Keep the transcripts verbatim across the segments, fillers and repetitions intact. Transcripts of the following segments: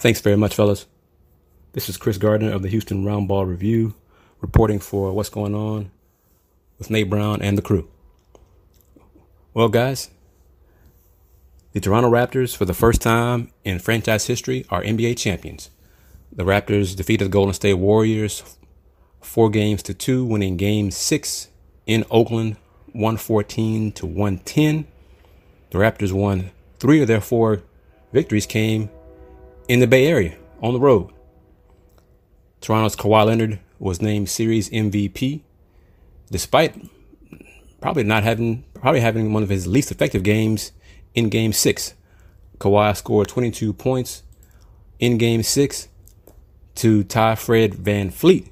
Thanks very much, fellas. This is Chris Gardner of the Houston Roundball Review, reporting for what's going on with Nate Brown and the crew. Well, guys, the Toronto Raptors, for the first time in franchise history, are N B A champions. The Raptors defeated the Golden State Warriors four games to two, winning game six in Oakland, one fourteen to one ten. The Raptors won three of their four victories came in the Bay Area on the road. Toronto's Kawhi Leonard was named series M V P, despite probably not having, probably having one of his least effective games in game six. Kawhi scored twenty-two points in game six to tie Fred VanVleet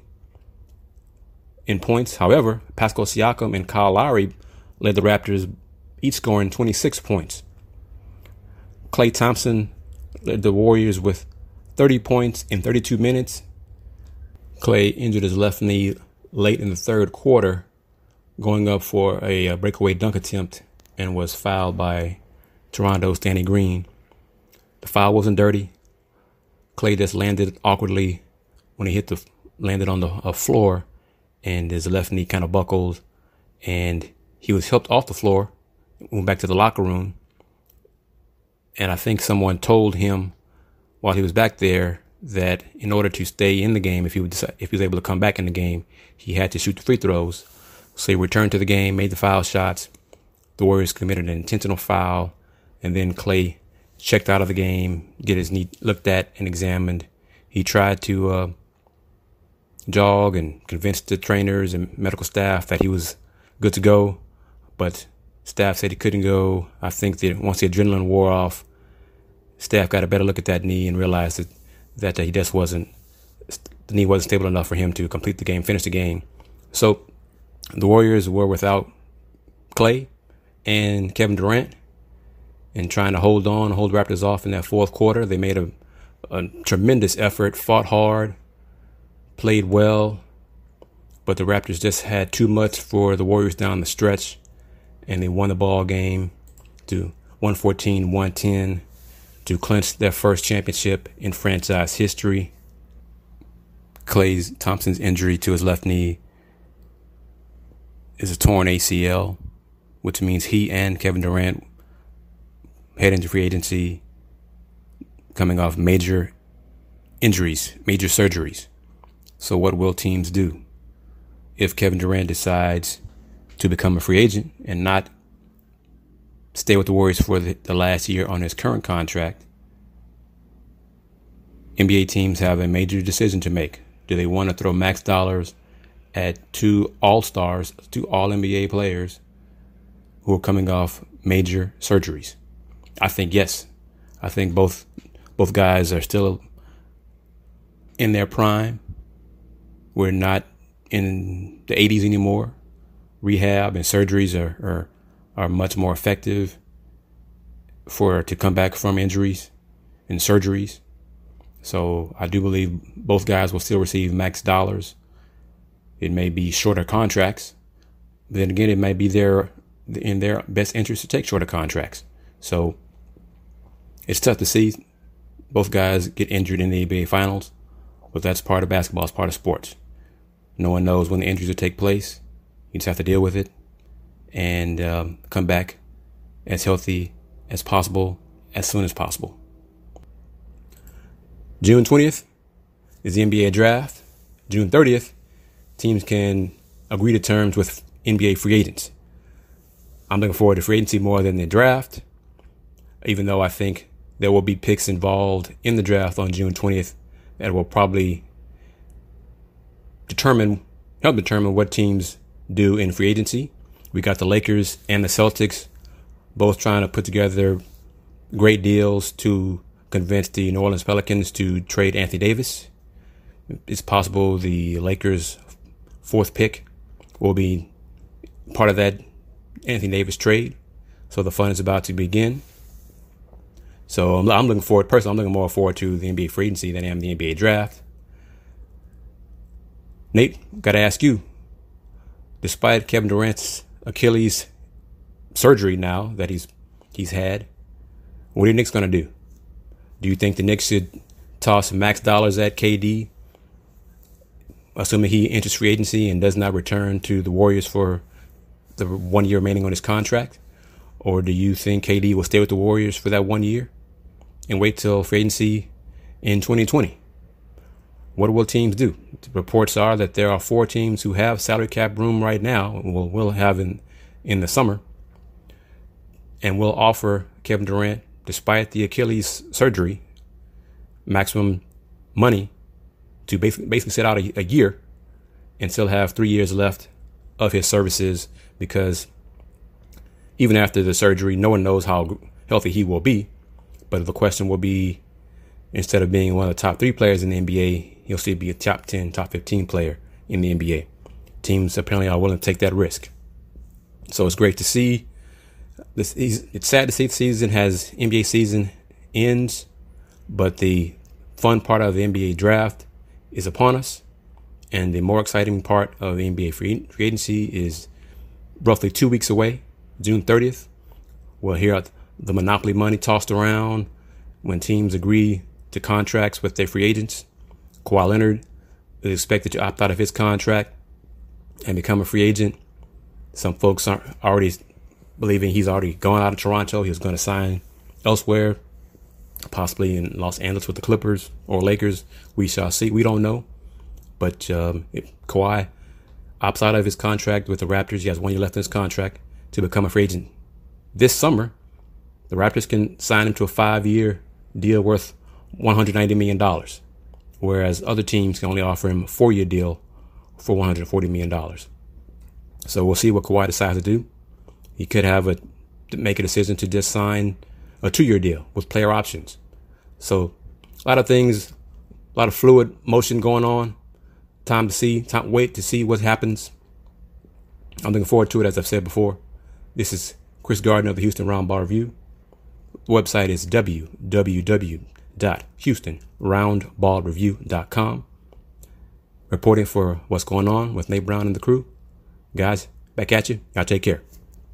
in points. However, Pascal Siakam and Kyle Lowry led the Raptors, each scoring twenty-six points. Klay Thompson led the Warriors with thirty points in thirty-two minutes. Klay injured his left knee late in the third quarter, going up for a, a breakaway dunk attempt, and was fouled by Toronto's Danny Green. The foul wasn't dirty. Klay just landed awkwardly when he hit the landed on the uh, floor, and his left knee kind of buckled, and he was helped off the floor, went back to the locker room, and I think someone told him while he was back there that in order to stay in the game, if he would decide, if he was able to come back in the game, he had to shoot the free throws. So he returned to the game, made the foul shots. The Warriors committed an intentional foul, and then Klay checked out of the game, get his knee looked at and examined. He tried to uh, jog and convince the trainers and medical staff that he was good to go, but staff said he couldn't go. I think that once the adrenaline wore off, staff got a better look at that knee and realized that, that he just wasn't, the knee wasn't stable enough for him to complete the game, finish the game. So the Warriors were without Klay and Kevin Durant, and trying to hold on, hold Raptors off in that fourth quarter. They made a, a tremendous effort, fought hard, played well, but the Raptors just had too much for the Warriors down the stretch, and they won the ball game to one fourteen one ten to clinch their first championship in franchise history. Klay Thompson's injury to his left knee is a torn A C L, which means he and Kevin Durant head into free agency coming off major injuries, major surgeries. So what will teams do if Kevin Durant decides to become a free agent and not stay with the Warriors for the, the last year on his current contract? N B A teams have a major decision to make. Do they want to throw max dollars at two all-stars, two all-N B A players who are coming off major surgeries? I think yes. I think both both guys are still in their prime. We're not in the eighties anymore. Rehab and surgeries are, are are much more effective for to come back from injuries and surgeries. So I do believe both guys will still receive max dollars. It may be shorter contracts, but then again, it may be their in their best interest to take shorter contracts. So it's tough to see both guys get injured in the N B A Finals, but that's part of basketball. It's part of sports. No one knows when the injuries will take place. You just have to deal with it and um, come back as healthy as possible, as soon as possible. June twentieth is the N B A draft. June thirtieth, teams can agree to terms with N B A free agents. I'm looking forward to free agency more than the draft, even though I think there will be picks involved in the draft on June twentieth that will probably determine, help determine what teams do in free agency. We got the Lakers and the Celtics both trying to put together great deals to convince the New Orleans Pelicans to trade Anthony Davis. It's possible the Lakers' fourth pick will be part of that Anthony Davis trade. So the fun is about to begin. So I'm, I'm looking forward, personally, I'm looking more forward to the N B A free agency than I am the N B A draft. Nate, got to ask you, despite Kevin Durant's Achilles surgery now that he's he's had, what are the Knicks going to do? Do you think the Knicks should toss max dollars at K D, assuming he enters free agency and does not return to the Warriors for the one year remaining on his contract? Or do you think K D will stay with the Warriors for that one year and wait till free agency in twenty twenty? What will teams do? The reports are that there are four teams who have salary cap room right now, will will have in, in the summer, and will offer Kevin Durant, despite the Achilles surgery, maximum money to basically, basically sit out a, a year and still have three years left of his services, because even after the surgery, no one knows how healthy he will be. But the question will be, instead of being one of the top three players in the N B A, he'll still be a top ten, top fifteen player in the N B A. Teams apparently are willing to take that risk. So it's great to see. This, it's sad to see the season has N B A season ends, but the fun part of the N B A draft is upon us. And the more exciting part of the N B A free, free agency is roughly two weeks away, June thirtieth. We'll hear the monopoly money tossed around when teams agree to contracts with their free agents. Kawhi Leonard is expected to opt out of his contract and become a free agent. Some folks are already believing he's already gone out of Toronto. He was going to sign elsewhere, possibly in Los Angeles with the Clippers or Lakers. We shall see. We don't know. But um, if Kawhi opts out of his contract with the Raptors, he has one year left in his contract to become a free agent this summer. The Raptors can sign him to a five-year deal worth one hundred ninety million dollars, whereas other teams can only offer him a four-year deal for one hundred forty million dollars. So we'll see what Kawhi decides to do. He could have a make a decision to just sign a two-year deal with player options. So a lot of things, a lot of fluid motion going on. Time to see, time wait to see what happens. I'm looking forward to it, as I've said before. This is Chris Gardner of the Houston Roundball Review. The website is w w w dot houston roundball review dot com. Reporting for what's going on with Nate Brown and the crew. Guys, back at you. Y'all take care.